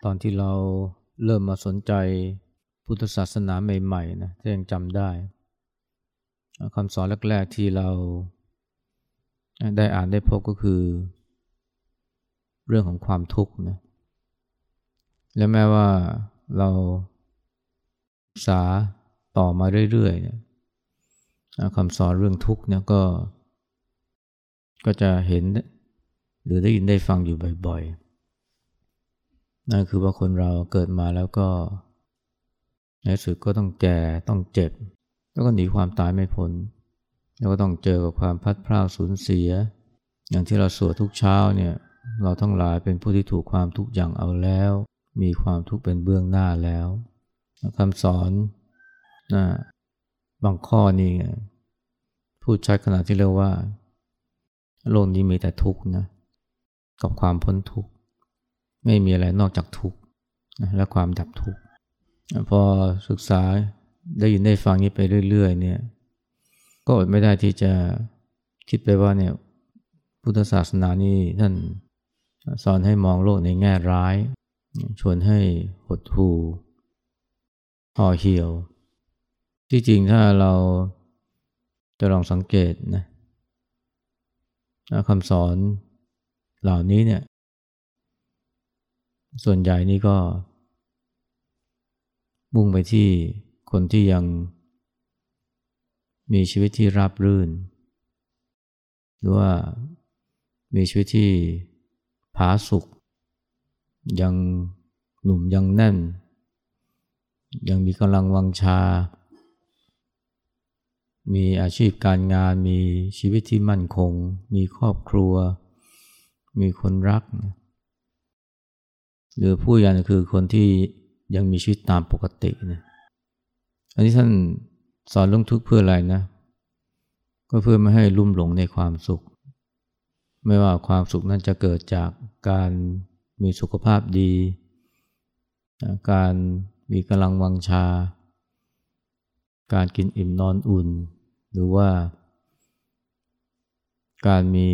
ตอนที่เราเริ่มมาสนใจพุทธศาสนาใหม่ๆนะถ้ายังจำได้คำสอนแรกๆที่เราได้อ่านได้พบก็คือเรื่องของความทุกข์นะและแม้ว่าเราศึกษาต่อมาเรื่อยๆเนี่ยคำสอนเรื่องทุกข์เนี่ยก็จะเห็นหรือได้ยินได้ฟังอยู่บ่อยๆนั่นคือว่าคนเราเกิดมาแล้วก็ในสุดก็ต้องแก่ต้องเจ็บแล้วก็หนีความตายไม่พ้นแล้วก็ต้องเจอกับความพัดพรากสูญเสียอย่างที่เราสวดทุกเช้าเนี่ยเราทั้งหลายเป็นผู้ที่ถูกความทุกข์อย่างเอาแล้วมีความทุกข์เป็นเบื้องหน้าแล้วคำสอนนะบางข้อนี่พูดชัดขนาดที่เรียกว่าโลกนี้มีแต่ทุกข์นะกับความพ้นทุกข์ไม่มีอะไรนอกจากทุกข์และความดับทุกข์พอศึกษาได้ยินได้ฟังนี้ไปเรื่อยๆเนี่ยก็อดไม่ได้ที่จะคิดไปว่าเนี่ยพุทธศาสนานี่ท่านสอนให้มองโลกในแง่ร้ายชวนให้หดหู่ห่อเหี่ยวที่จริงถ้าเราจะลองสังเกตนะคำสอนเหล่านี้เนี่ยส่วนใหญ่นี่ก็มุ่งไปที่คนที่ยังมีชีวิตที่ราบรื่นหรือว่ามีชีวิตที่ผาสุกยังหนุ่มยังแน่นยังมีกำลังวังชามีอาชีพการงานมีชีวิตที่มั่นคงมีครอบครัวมีคนรักหรือผู้อย่างคือคนที่ยังมีชีวิตตามปกตินะอันนี้ท่านสอนเรื่องทุกข์เพื่ออะไรนะก็เพื่อไม่ให้ลุ่มหลงในความสุขไม่ว่าความสุขนั้นจะเกิดจากการมีสุขภาพดีการมีกำลังวังชาการกินอิ่มนอนอุ่นหรือว่าการมี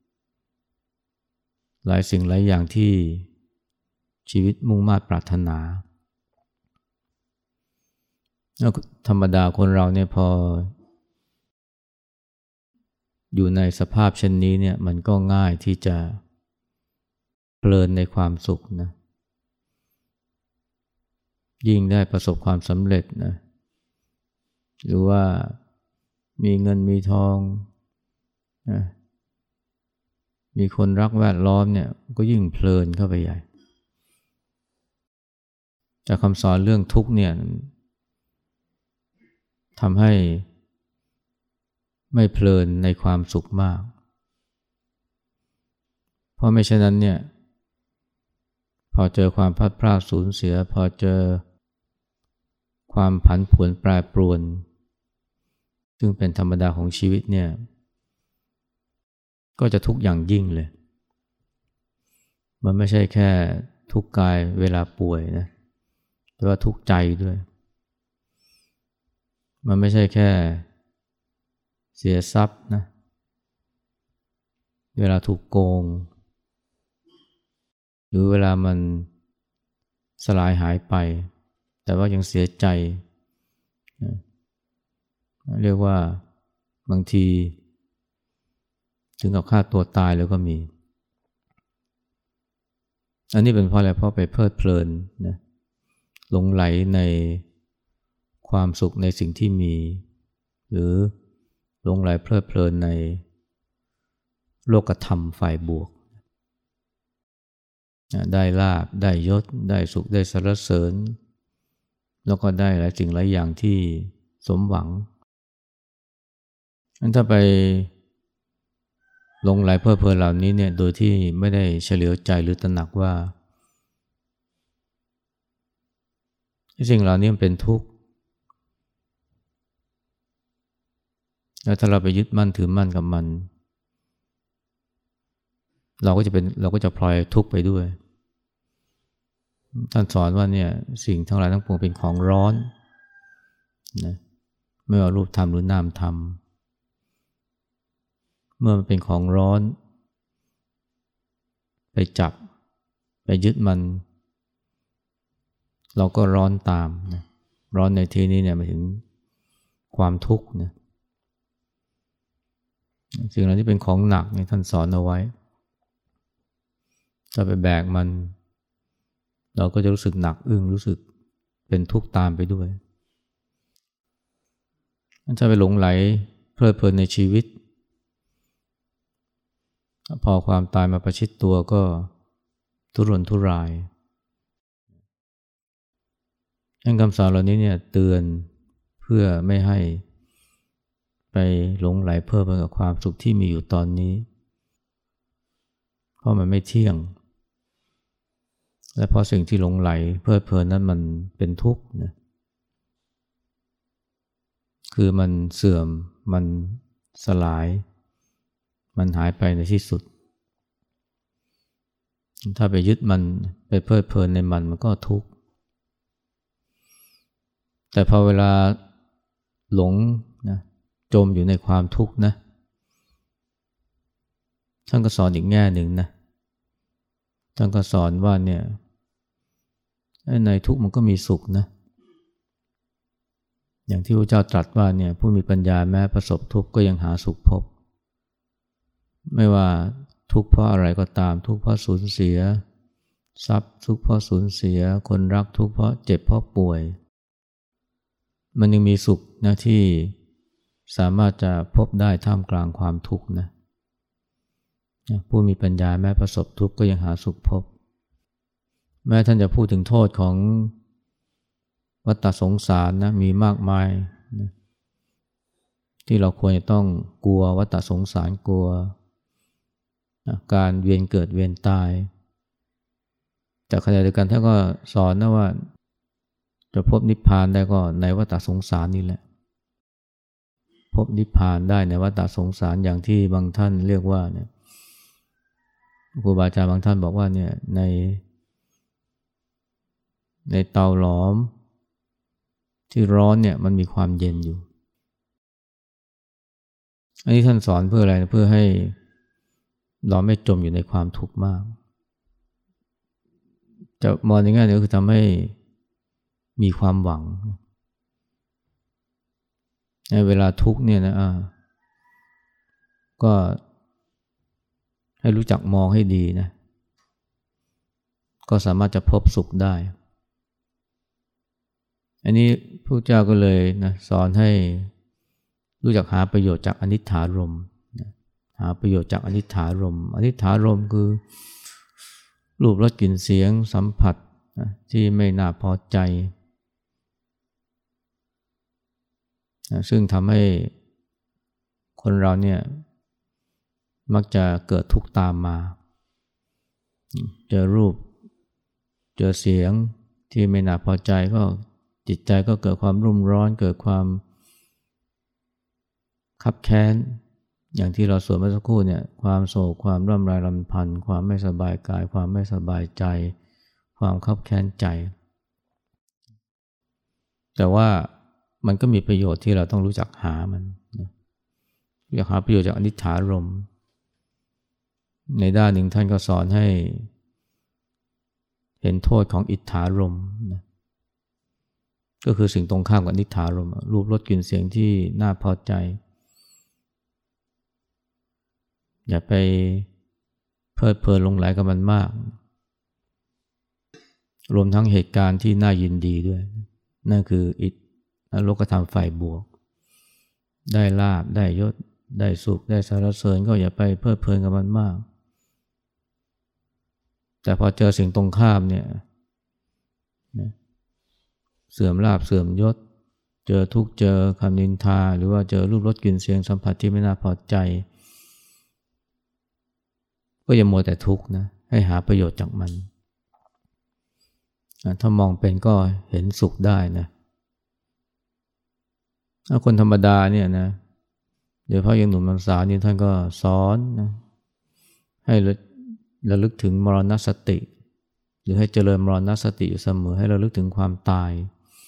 หลายสิ่งหลายอย่างที่ชีวิตมุ่งมา่ปรารถนาธรรมดาคนเราเนี่ยพออยู่ในสภาพเช่นนี้เนี่ยมันก็ง่ายที่จะเพลินในความสุขนะยิ่งได้ประสบความสำเร็จนะหรือว่ามีเงินมีทองนะมีคนรักแวดล้อมเนี่ยก็ยิ่งเพลินเข้าไปใหญ่แต่คำสอนเรื่องทุกข์เนี่ยทำให้ไม่เพลินในความสุขมากเพราะไม่เช่นนั้นเนี่ยพอเจอความพัดพรากสูญเสียพอเจอความผันผวนแปรปรวนซึ่งเป็นธรรมดาของชีวิตเนี่ยก็จะทุกข์อย่างยิ่งเลยมันไม่ใช่แค่ทุกข์กายเวลาป่วยนะแต่ว่าทุกข์ใจด้วยมันไม่ใช่แค่เสียทรัพย์นะเวลาถูกโกงหรือเวลามันสลายหายไปแต่ว่ายังเสียใจนะเรียกว่าบางทีถึงกับฆ่าตัวตายแล้วก็มีอันนี้เป็นเพราะอะไรเพราะไปเพลิดเพลินนะหลงไหลในความสุขในสิ่งที่มีหรือหลงไหลเพลิดเพลินในโลกธรรมฝ่ายบวกได้ลาภได้ยศได้สุขได้สรรเสริญแล้วก็ได้หลายสิ่งหลายอย่างที่สมหวังถ้าไปหลงไหลเพลิดเพลินเหล่านี้เนี่ยโดยที่ไม่ได้เฉลียวใจหรือตระหนักว่าสิ่งเหล่านี้มันเป็นทุกข์แล้วถ้าเราไปยึดมั่นถือมั่นกับมันเราก็จะพลอยทุกข์ไปด้วยท่านสอนว่าเนี่ยสิ่งทั้งหลายทั้งปวงเป็นของร้อนนะไม่ว่ารูปธรรมหรือนามธรรมเมื่อมันเป็นของร้อนไปจับไปยึดมันเราก็ร้อนตามนะร้อนในที่นี้เนี่ยหมายถึงความทุกข์นะสิ่งเหล่านี้เป็นของหนักเนี่ยท่านสอนเอาไว้ถ้าไปแบกมันเราก็จะรู้สึกหนักอึ้งรู้สึกเป็นทุกข์ตามไปด้วยถ้าไปหลงไหลเพลิดเพลินในชีวิตพอความตายมาประชิดตัวก็ทุรนทุรายคำสอนเหล่านี้เนี่ยเตือนเพื่อไม่ให้ไปหลงไหลเพลิดเพลินกับความสุขที่มีอยู่ตอนนี้เพราะมันไม่เที่ยงและเพราะสิ่งที่หลงไหลเพลิดเพลินนั้นมันเป็นทุกข์นะคือมันเสื่อมมันสลายมันหายไปในที่สุดถ้าไปยึดมันไปเพลิดเพลินในมันก็ทุกข์แต่พอเวลาหลงนะจมอยู่ในความทุกข์นะท่านก็สอนอีกแง่หนึ่งนะท่านก็สอนว่าเนี่ยในทุกข์มันก็มีสุขนะอย่างที่พระเจ้าตรัสว่าเนี่ยผู้มีปัญญาแม้ประสบทุกข์ก็ยังหาสุขพบไม่ว่าทุกข์เพราะอะไรก็ตามทุกข์เพราะสูญเสียทรัพย์ทุกข์เพราะสูญเสียคนรักทุกข์เพราะเจ็บเพราะป่วยมันยังมีสุขนะที่สามารถจะพบได้ท่ามกลางความทุกข์นะผู้มีปัญญาแม้ประสบทุกข์ก็ยังหาสุขพบแม้ท่านจะพูดถึงโทษของวัฏสงสารนะมีมากมายนะที่เราควรจะต้องกลัววัฏสงสารกลัวนะการเวียนเกิดเวียนตายแต่ขณะเดียวกันท่านก็สอนนะว่าจะพบนิพพานได้ก็ในวัฏสงสารนี่แหละพบนิพพานได้ในวัฏสงสารอย่างที่บางท่านเรียกว่าเนี่ยครูบาอาจารย์บางท่านบอกว่าเนี่ยในเตาหลอมที่ร้อนเนี่ยมันมีความเย็นอยู่อันนี้ท่านสอนเพื่ออะไรเพื่อให้เราไม่จมอยู่ในความทุกข์มากจะมองในแง่นึงก็คือทำให้มีความหวังในเวลาทุกข์เนี่ยนะก็ให้รู้จักมองให้ดีนะก็สามารถจะพบสุขได้อันนี้พระเจ้าก็เลยนะสอนให้รู้จักหาประโยชน์จากอนิจฐารมณ์หาประโยชน์จากอนิจฐารมณ์อนิจฐารมณ์คือรูปรสกลิ่นเสียงสัมผัสที่ไม่น่าพอใจซึ่งทำให้คนเราเนี่ยมักจะเกิดทุกข์ตามมาเจอรูปเจอเสียงที่ไม่น่าพอใจก็จิตใจก็เกิดความรุ่มร้อนเกิดความคับแค้นอย่างที่เราสวดเมื่อสักครู่เนี่ยความโศกความร่ำไรรำพันความไม่สบายกายความไม่สบายใจความคับแค้นใจแต่ว่ามันก็มีประโยชน์ที่เราต้องรู้จักหามันอยากหาประโยชน์จากอนิจฐารมณ์ในด้านหนึ่งท่านก็สอนให้เห็นโทษของอิทธารมณ์ก็คือสิ่งตรงข้ามกับอนิจฐารมณ์รูปรสกลิ่นเสียงที่น่าพอใจอย่าไปเพลิดเพลินหลงไหลกับมันมากรวมทั้งเหตุการณ์ที่น่ายินดีด้วยนั่นคือโลกธรรมฝ่ายบวกได้ลาภได้ยศได้สุขได้สรรเสริญก็อย่าไปเพลิดเพลินกับมันมากแต่พอเจอสิ่งตรงข้ามเนี่ยเสื่อมลาภเสื่อมยศเจอทุกข์เจอคำนินทาหรือว่าเจอรูปรสกลิ่นเสียงสัมผัสที่ไม่น่าพอใจก็อย่ามัวแต่ทุกข์นะให้หาประโยชน์จากมันถ้ามองเป็นก็เห็นสุขได้นะถ้าคนธรรมดาเนี่ยนะเดี๋ยวพอยังหนุ่มสาวนี่ท่านก็สอนนะให้ระลึกถึงมรณสติหรือให้เจริญมรณสติอยู่เสมอให้ระลึกถึงความตาย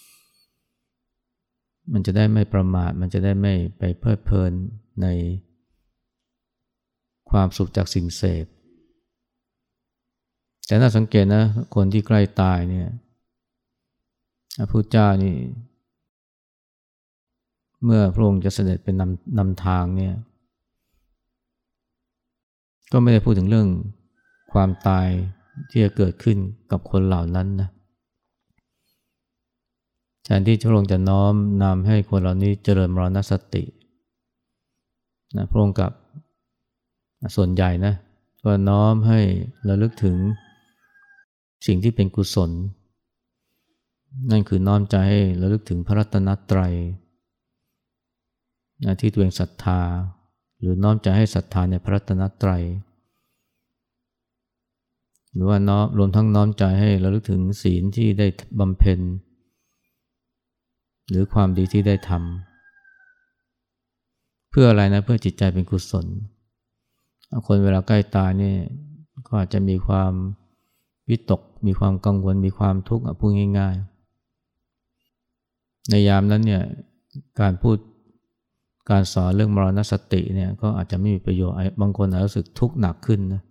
มันจะได้ไม่ประมาทมันจะได้ไม่ไปเพลิดเพลินในความสุขจากสิ่งเสพแต่น่าสังเกตนะคนที่ใกล้ตายเนี่ยพระพุทธเจ้านี่เมื่อพระองค์จะเสด็จเป็นนำทางเนี่ยก็ไม่ได้พูดถึงเรื่องความตายที่จะเกิดขึ้นกับคนเหล่านั้นนะแทนที่พระองค์จะน้อมนำให้คนเหล่านี้เจริญมรณสตินะพระองค์กับส่วนใหญ่นะก็น้อมให้ระลึกถึงสิ่งที่เป็นกุศลนั่นคือน้อมใจให้ระลึกถึงพระรัตนตรัยนะที่ตัวเองศรัทธาหรือน้อมใจให้ศรัทธาในพระรัตนตรัยหรือว่ารวมทั้งน้อมใจให้ระลึกถึงศีลที่ได้บำเพ็ญหรือความดีที่ได้ทำเพื่ออะไรนะเพื่อจิตใจเป็นกุศลคนเวลาใกล้ตายนี่ก็อาจจะมีความวิตกมีความกังวลมีความทุกข์พูดง่ายๆในยามนั้นเนี่ยการสอนเรื่องมรณสติเนี่ยก็อาจจะไม่มีประโยชน์บางคนอาจจะรู้สึกทุกข์หนักขึ้นนะ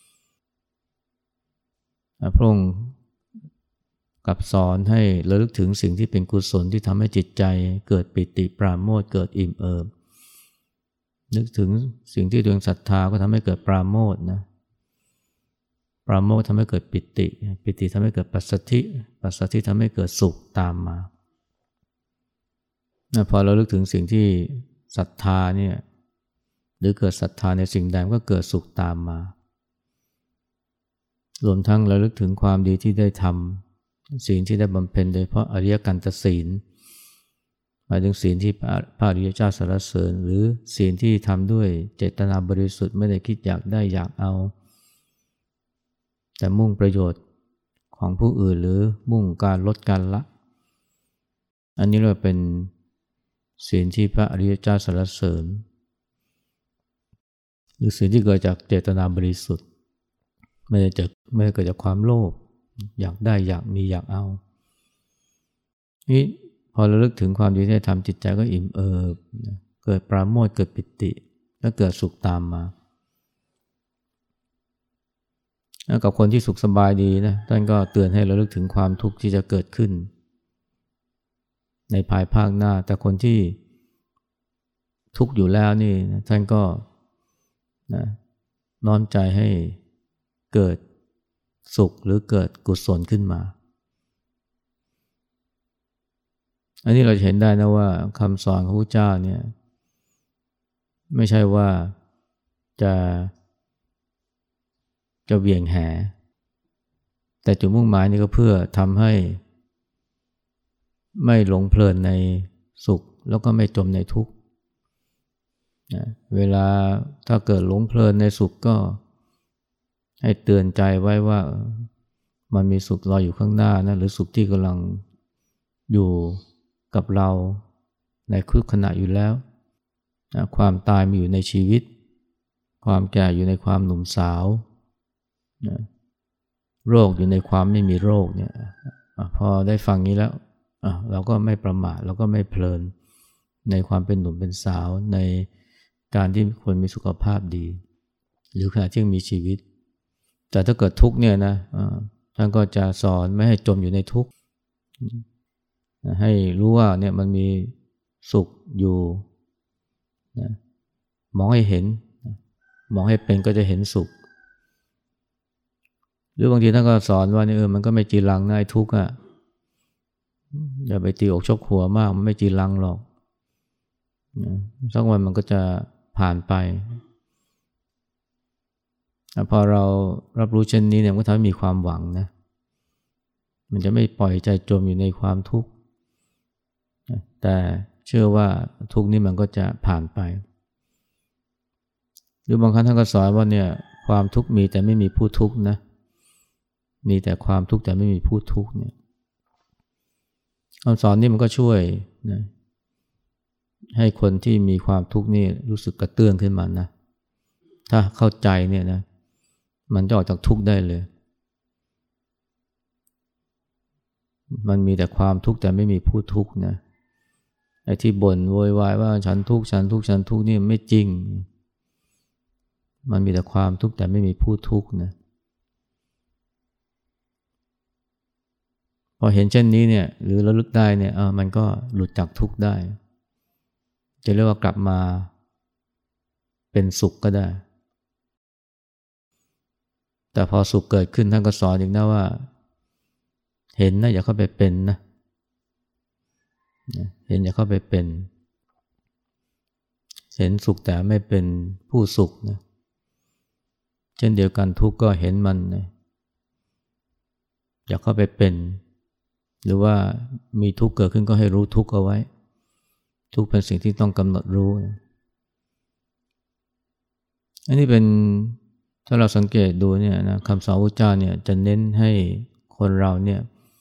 พระองค์กับสอนให้ระลึกถึงสิ่งที่เป็นกุศลที่ทำให้จิตใจเกิดปิติปราโมทย์เกิดอิ่มเอิบนึกถึงสิ่งที่ตัวเองศรัทธาก็ทำให้เกิดปราโมทย์นะปราโมทย์ทำให้เกิดปิติปิติทำให้เกิดปัสสัทธิปัสสัทธิทำให้เกิดสุขตามมาพอเราลึกถึงสิ่งที่ศรัทธาเนี่ยหรือเกิดศรัทธาในสิ่งใดก็เกิดสุขตามมารวมทั้งเราลึกถึงความดีที่ได้ทำศีลที่ได้บำเพ็ญโดยเพราะอริยกันตศีลหมายถึงศีลที่พระอริยเจ้าสรรเสริญหรือศีลที่ทำด้วยเจตนาบริสุทธิ์ไม่ได้คิดอยากได้อยากเอาแต่มุ่งประโยชน์ของผู้อื่นหรือมุ่งการลดการละอันนี้เรียกว่าเป็นศีลที่พระอริยเจ้าสรรเสริญหรือศีลที่เกิดจากเจตนาบริสุทธิ์ไม่ได้เกิดจากความโลภอยากได้อยากมีอยากเอานี่พอเราลึกถึงความดีที่ทำจิตใจก็อิ่มเอิบเกิดปราโมทย์เกิดปิติและเกิดสุขตามมาแล้วกับคนที่สุขสบายดีนะท่านก็เตือนให้เราลึกถึงความทุกข์ที่จะเกิดขึ้นในภายภาคหน้าแต่คนที่ทุกข์อยู่แล้วนี่ท่านก็น้อมใจให้เกิดสุขหรือเกิดกุศลขึ้นมาอันนี้เราจะเห็นได้นะว่าคำสอนของพระพุทธเจ้าเนี่ยไม่ใช่ว่าจะเหวี่ยงแหแต่จุดมุ่งหมายนี่ก็เพื่อทำให้ไม่หลงเพลินในสุขแล้วก็ไม่จมในทุกข์เวลาถ้าเกิดหลงเพลินในสุขก็ให้เตือนใจไว้ว่ามันมีสุขรออยู่ข้างหน้านะหรือสุขที่กำลังอยู่กับเราในทุกขณะอยู่แล้วความตายมีอยู่ในชีวิตความแก่อยู่ในความหนุ่มสาวโรคอยู่ในความไม่มีโรคเนี่ยพอได้ฟังนี้แล้วเราก็ไม่ประมาทเราก็ไม่เพลินในความเป็นหนุ่มเป็นสาวในการที่คนมีสุขภาพดีหรือขณะที่ยังมีชีวิตแต่ถ้าเกิดทุกข์เนี่ยนะท่านก็จะสอนไม่ให้จมอยู่ในทุกข์ให้รู้ว่าเนี่ยมันมีสุขอยู่นะมองให้เห็นมองให้เป็นก็จะเห็นสุขหรือบางทีท่านก็สอนว่าเนี่ยมันก็ไม่จีรังนะไอ้ทุกข์อ่ะอย่าไปตีอกชกหัวมากมันไม่จีรังหรอกสักวันมันก็จะผ่านไปพอเรารับรู้เช่นนี้เนี่ยมันก็ทำให้มีความหวังนะมันจะไม่ปล่อยใจจมอยู่ในความทุกข์แต่เชื่อว่าทุกข์นี้มันก็จะผ่านไปหรือบางครั้งท่านก็สอนว่าเนี่ยความทุกข์มีแต่ไม่มีผู้ทุกข์นะมีแต่ความทุกข์แต่ไม่มีผู้ทุกข์เนี่ยคำสอนนี้มันก็ช่วยนะให้คนที่มีความทุกข์นี่รู้สึกกระเตื้องขึ้นมานะถ้าเข้าใจเนี่ยนะมันจะออกจากทุกข์ได้เลยมันมีแต่ความทุกข์แต่ไม่มีผู้ทุกข์นะไอ้ที่บ่นโวยวายว่าฉันทุกข์ฉันทุกข์ฉันทุกข์นี่ไม่จริงมันมีแต่ความทุกข์แต่ไม่มีผู้ทุกข์นะพพอเห็นเช่นนี้เนี่ยหรือระลึกได้เนี่ยมันก็หลุดจากทุกข์ได้จะเรียกว่ากลับมาเป็นสุขก็ได้แต่พอสุขเกิดขึ้นท่านก็สอนอีกนะว่าเห็นนะอย่าเข้าไปเป็นนะเห็นอย่าเข้าไปเป็นเห็นสุขแต่ไม่เป็นผู้สุขนะเช่นเดียวกันทุกข์ก็เห็นมันนะอย่าเข้าไปเป็นหรือว่ามีทุกข์เกิดขึ้นก็ให้รู้ทุกข์เอาไว้ทุกข์เป็นสิ่งที่ต้องกำหนดรู้อันนี้เป็นถ้าเราสังเกตดูเนี่ยนะคำสอนพระเจ้าเนี่ยจะเน้นให้คนเราเนี่ย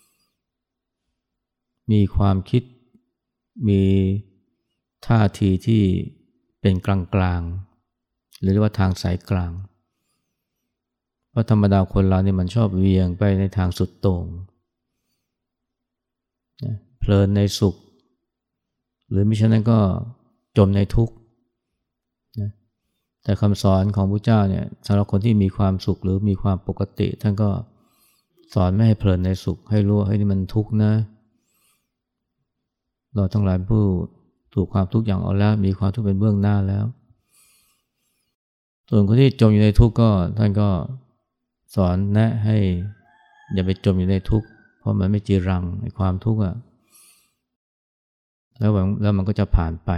มีความคิดมีท่าทีที่เป็นกลางๆหรือว่าทางสายกลางเพราะธรรมดาคนเราเนี่ยมันชอบเวียงไปในทางสุดโต่งเพลินในสุขหรือมิฉะนั้นก็จมในทุกข์แต่คำสอนของพระเจ้าเนี่ยสำหรับคนที่มีความสุขหรือมีความปกติท่านก็สอนไม่ให้เพลินในสุขให้รู้ว่านี่มันทุกข์นะเราทั้งหลายผู้ถูกความทุกข์อย่างเอาแล้วมีความทุกข์เป็นเบื้องหน้าแล้วส่วนคนที่จมอยู่ในทุกข์ก็ท่านก็สอนแนะให้อย่าไปจมอยู่ในทุกข์เพราะมันไม่จีรังในความทุกข์แล้วมันก็จะผ่านไป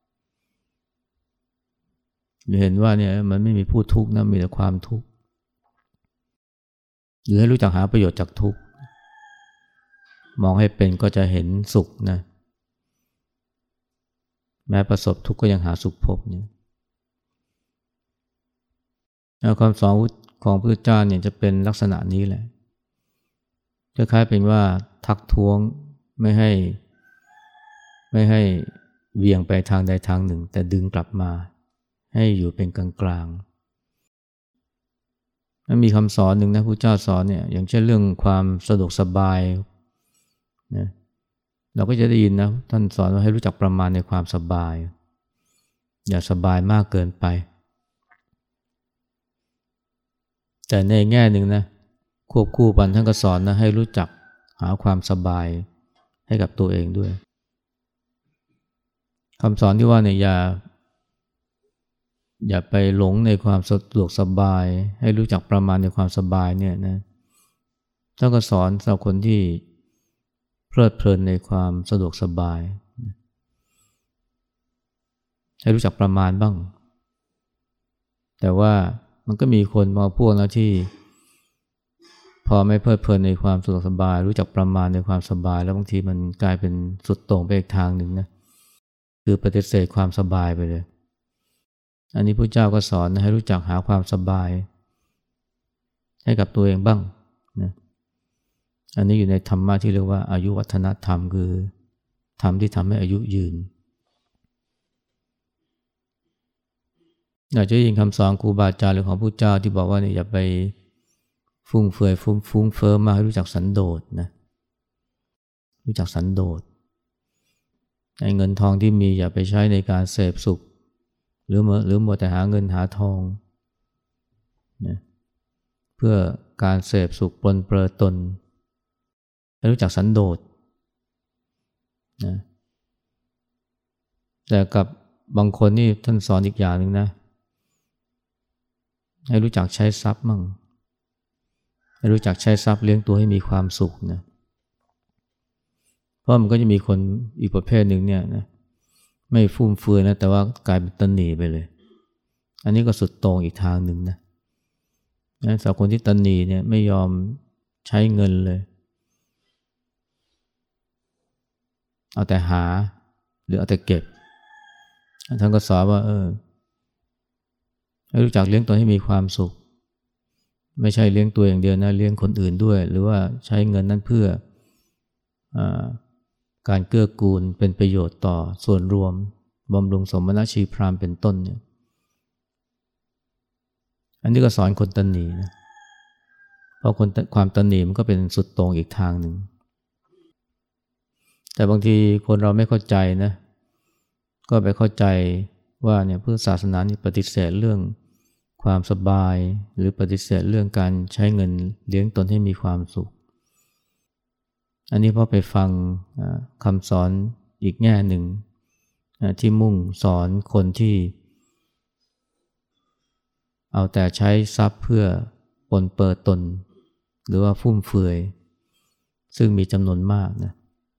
เห็นว่าเนี่ยมันไม่มีผู้ทุกข์นะมีแต่ความทุกข์หรือให้รู้จักหาประโยชน์จากทุกข์มองให้เป็นก็จะเห็นสุขนะแม้ประสบทุกข์ก็ยังหาสุขพบเนี่ยความสอนของพระพุทธเจ้าเนี่ยจะเป็นลักษณะนี้แหละคล้ายๆเป็นว่าทักท้วงไม่ให้เวียงไปทางใดทางหนึ่งแต่ดึงกลับมาให้อยู่เป็นกลางๆแล้วมีคำสอนหนึ่งนะพระเจ้าสอนเนี่ยอย่างเช่นเรื่องความสะดวกสบายนะเราก็จะได้ยินนะท่านสอนว่าให้รู้จักประมาณในความสบายอย่าสบายมากเกินไปแต่ในแง่หนึ่งนะควบคู่กันท่านก็สอนนะให้รู้จักหาความสบายให้กับตัวเองด้วยคำสอนที่ว่าเนี่ยอย่าไปหลงในความสะดวกสบายให้รู้จักประมาณในความสบายเนี่ยนะท่านก็สอนสำหรับคนที่เพลิดเพลินในความสะดวกสบายให้รู้จักประมาณบ้างแต่ว่ามันก็มีคนบางพวกนะที่พอไม่เพลิดเพลินในความสะดวกสบายรู้จักประมาณในความสบายแล้วบางทีมันกลายเป็นสุดโต่งไปอีกทางหนึ่งนะคือปฏิเสธความสบายไปเลยอันนี้พระเจ้าก็สอนให้รู้จักหาความสบายให้กับตัวเองบ้างนะอันนี้อยู่ในธรรมะที่เรียกว่าอายุวัฒนธรรมคือธรรมที่ทำให้อายุยืนอยากจะยินคำสอนครูบาอาจารย์หรือของพระเจ้าที่บอกว่าเนี่ยอย่าไปฟุ่มเฟือยฟุ้งเฟ้อมาให้รู้จักสันโดษนะรู้จักสันโดษไอ้เงินทองที่มีอย่าไปใช้ในการเสพสุขหรือมัวแต่หาเงินหาทองนะเพื่อการเสพสุขปลนเปลือตนให้รู้จักสันโดษนะแต่กับบางคนนี่ท่านสอนอีกอย่างหนึ่งนะให้รู้จักใช้ทรัพย์มั่งให้รู้จักใช้ทรัพย์เลี้ยงตัวให้มีความสุขนะเพราะมันก็จะมีคนอีกประเภทหนึ่งเนี่ยนะไม่ฟุ่มเฟือยนะแต่ว่ากลายเป็นตนีไปเลยอันนี้ก็สุดโต่งอีกทางหนึ่งนะสำหรับคนที่ตนีเนี่ยไม่ยอมใช้เงินเลยเอาแต่หาหรือเอาแต่เก็บท่านก็สอนว่าให้รู้จักเลี้ยงตัวให้มีความสุขไม่ใช่เลี้ยงตัวอย่างเดียวนะเลี้ยงคนอื่นด้วยหรือว่าใช้เงินนั้นเพื่อการเกื้อกูลเป็นประโยชน์ต่อส่วนรวมบำรุงสมณชีพราหมณ์เป็นต้นเนี่ยอันนี้ก็สอนคนตนีนะเพราะความตนีมันก็เป็นสุดโต่งอีกทางหนึ่งแต่บางทีคนเราไม่เข้าใจนะก็ไปเข้าใจว่าเนี่ยพุทธศาสนานี่ปฏิเสธเรื่องความสบายหรือปฏิเสธเรื่องการใช้เงินเลี้ยงตนให้มีความสุขอันนี้เพราะไปฟังคำสอนอีกแง่หนึ่งที่มุ่งสอนคนที่เอาแต่ใช้ทรัพย์เพื่อปนเปื้อตนหรือว่าฟุ่มเฟือยซึ่งมีจำนวนมากนะ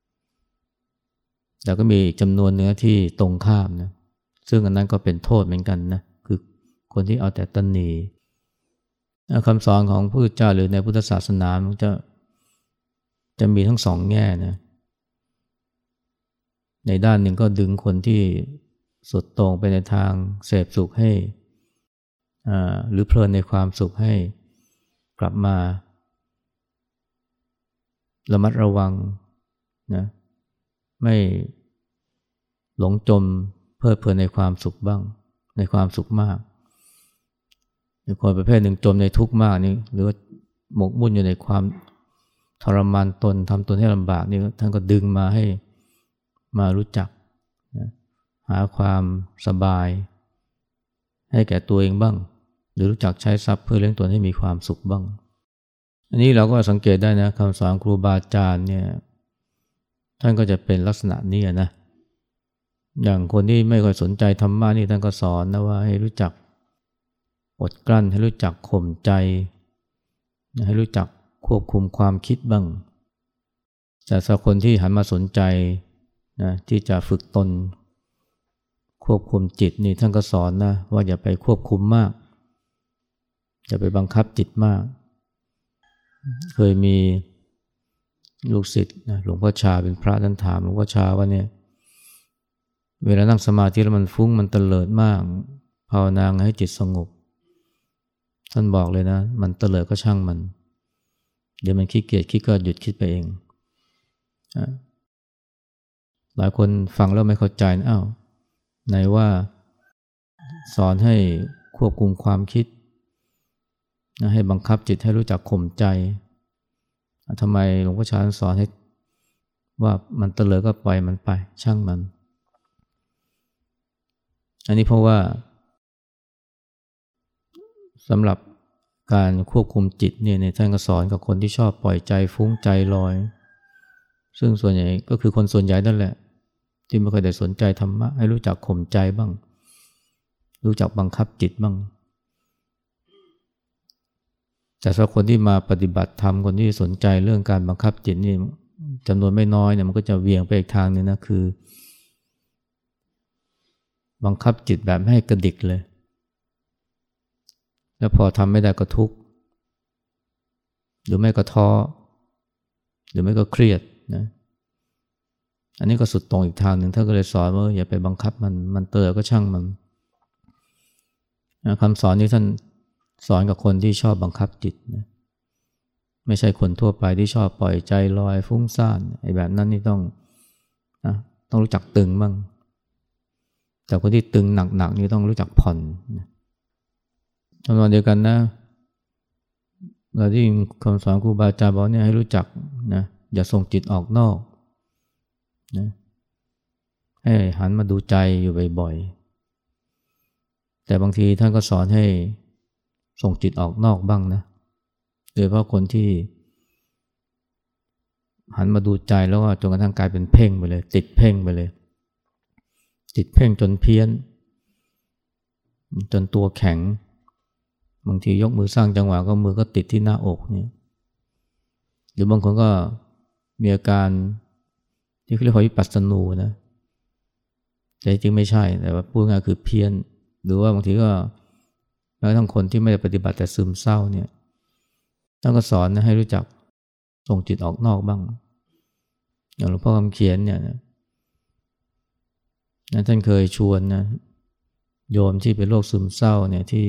แต่ก็มีจำนวนเนื้อที่ตรงข้ามนะซึ่งอันนั้นก็เป็นโทษเหมือนกันนะคือคนที่เอาแต่ตนีคำสอนของพระพุทธเจ้าหรือในพุทธศาสนามันจะมีทั้งสองแง่นะในด้านหนึ่งก็ดึงคนที่สุดโต่งไปในทางเสพสุขให้หรือเพลินในความสุขให้กลับมาระมัดระวังนะไม่หลงจมเพลิดเพลินในความสุขบ้างในความสุขมากหรือคนประเภทหนึ่งจมในทุกข์มากนี่หรือว่าหมกมุ่นอยู่ในความทรมานตนทำตนให้ลำบากนี่ท่านก็ดึงมาให้มารู้จักนะหาความสบายให้แก่ตัวเองบ้างหรือรู้จักใช้ทรัพย์เพื่อเลี้ยงตนให้มีความสุขบ้างอันนี้เราก็สังเกตได้นะคำสอนครูบาอาจารย์เนี่ยท่านก็จะเป็นลักษณะนี้นะอย่างคนที่ไม่ค่อยสนใจธรรมะนี่ท่านก็สอนนะว่าให้รู้จักอดกลั้นให้รู้จักข่มใจให้รู้จักควบคุมความคิดบ้างแต่สำหรับคนที่หันมาสนใจนะที่จะฝึกตนควบคุมจิตนี่ท่านก็สอนนะว่าอย่าไปควบคุมมากอย่าไปบังคับจิตมากเคยมีลูกศิษย์นะหลวงพ่อชาเป็นพระท่านถามหลวงพ่อชาว่าเนี่ยเวลานั่งสมาธิแล้วมันฟุ้งมันเตลิดมากภาวนาให้จิตสงบท่านบอกเลยนะมันเตลิดก็ช่างมันเดี๋ยวมันขี้เกียจคิดก็หยุดคิดไปเองหลายคนฟังแล้วไม่เข้าใจนะอ้าวไหนว่าสอนให้ควบคุมความคิดให้บังคับจิตให้รู้จักข่มใจทำไมหลวงพ่อชาสอนให้ว่ามันเตลิดก็ปล่อยมันไปช่างมันอันนี้เพราะว่าสำหรับการควบคุมจิตเนี่ยท่านก็สอนกับคนที่ชอบปล่อยใจฟุ้งใจลอยซึ่งส่วนใหญ่ก็คือคนส่วนใหญ่นั่นแหละที่ไม่เคยได้สนใจธรรมะให้รู้จักข่มใจบ้างรู้จักบังคับจิตบ้างแต่สำหรับคนที่มาปฏิบัติธรรมคนที่สนใจเรื่องการบังคับจิตนี่จำนวนไม่น้อยเนี่ยมันก็จะเวียงไปอีกทางนึงนะคือบังคับจิตแบบไม่ให้กระดิกเลยแล้วพอทำไม่ได้ก็ทุกข์หรือไม่ก็ท้อหรือไม่ก็เครียดนะอันนี้ก็สุดตรงอีกทางหนึ่งท่านก็เลยสอนว่าอย่าไปบังคับมันเตลิดก็ช่างมันคำสอนนี้ท่านสอนกับคนที่ชอบบังคับจิตนะไม่ใช่คนทั่วไปที่ชอบปล่อยใจลอยฟุ้งซ่านไอ้แบบนั้นนี่ต้องรู้จักตึงบ้างแต่คนที่ตึงหนักๆนี่ต้องรู้จักผ่อนตอนเดียวกันนะเราที่คำสอนครูบาอาจารย์บอกเนี่ยให้รู้จักนะอย่าส่งจิตออกนอกนะให้หันมาดูใจอยู่บ่อยๆแต่บางทีท่านก็สอนให้ส่งจิตออกนอกบ้างนะโดยเฉพาะคนที่หันมาดูใจแล้วก็จนกระทั่งกลายเป็นเพ่งไปเลยติดเพ่งไปเลยติดเพ่งจนเพี้ยนจนตัวแข็งบางทียกมือสร้างจังหวะก็มือก็ติดที่หน้าอกเนี่ยหรือบางคนก็มีอาการที่เรียกว่าวิปัสสนูนะแต่จริงไม่ใช่แต่ว่าพูดง่ายคือเพี้ยนหรือว่าบางทีก็แม้ทั้งคนที่ไม่ได้ปฏิบัติแต่ซึมเศร้าเนี่ยท่านก็สอนนะให้รู้จักส่งจิตออกนอกบ้างอย่างหลวงพ่อคำเขียนเนี่ยนะท่านเคยชวนนะโยมที่เป็นโรคซึมเศร้าเนี่ยที่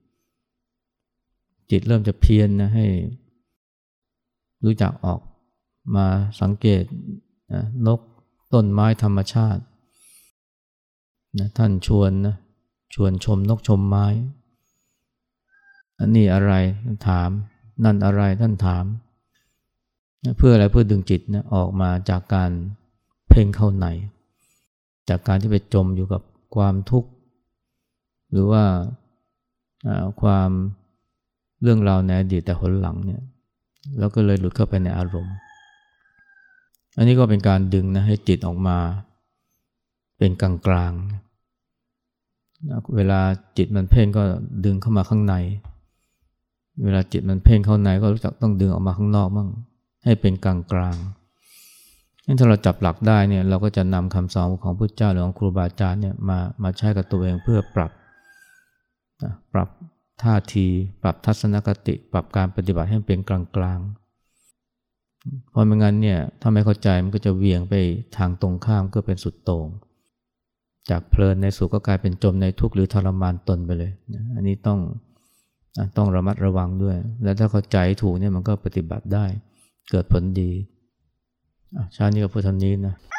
จิตเริ่มจะเพี้ยนนะให้รู้จักออกมาสังเกตนะนกต้นไม้ธรรมชาตินะท่านชวนชมนกชมไม้อันนี้อะไรถามนั่นอะไรท่านถามเพื่ออะไรเพื่อดึงจิตนะออกมาจากการเพ่งเข้าในจากการที่ไปจมอยู่กับความทุกข์หรือว่าความเรื่องราวในอดีตแต่หนหลังเนี่ยแล้วก็เลยหลุดเข้าไปในอารมณ์อันนี้ก็เป็นการดึงนะให้จิตออกมาเป็นกลางๆเวลาจิตมันเพ่งก็ดึงเข้ามาข้างในเวลาจิตมันเพ่งเข้าในก็รู้จักต้องดึงออกมาข้างนอกบ้างให้เป็นกลางๆงั้นถ้าเราจับหลักได้เนี่ยเราก็จะนำคำสอนของพระพุทธเจ้าหรือของครูบาอาจารย์เนี่ยมาใช้กับตัวเองเพื่อปรับท่าทีปรับทัศนคติปรับการปฏิบัติให้เป็นกลางๆเพราะไม่งั้นเนี่ยถ้าไม่เข้าใจมันก็จะเวียงไปทางตรงข้ามก็เป็นสุดโต่งจากเพลินในสุขก็กลายเป็นจมในทุกข์หรือทรมานตนไปเลยอันนี้ต้องระมัดระวังด้วยและถ้าเข้าใจถูกเนี่ยมันก็ปฏิบัติได้เกิดผลดีเช้านี้ก็พูดเท่านี้นะ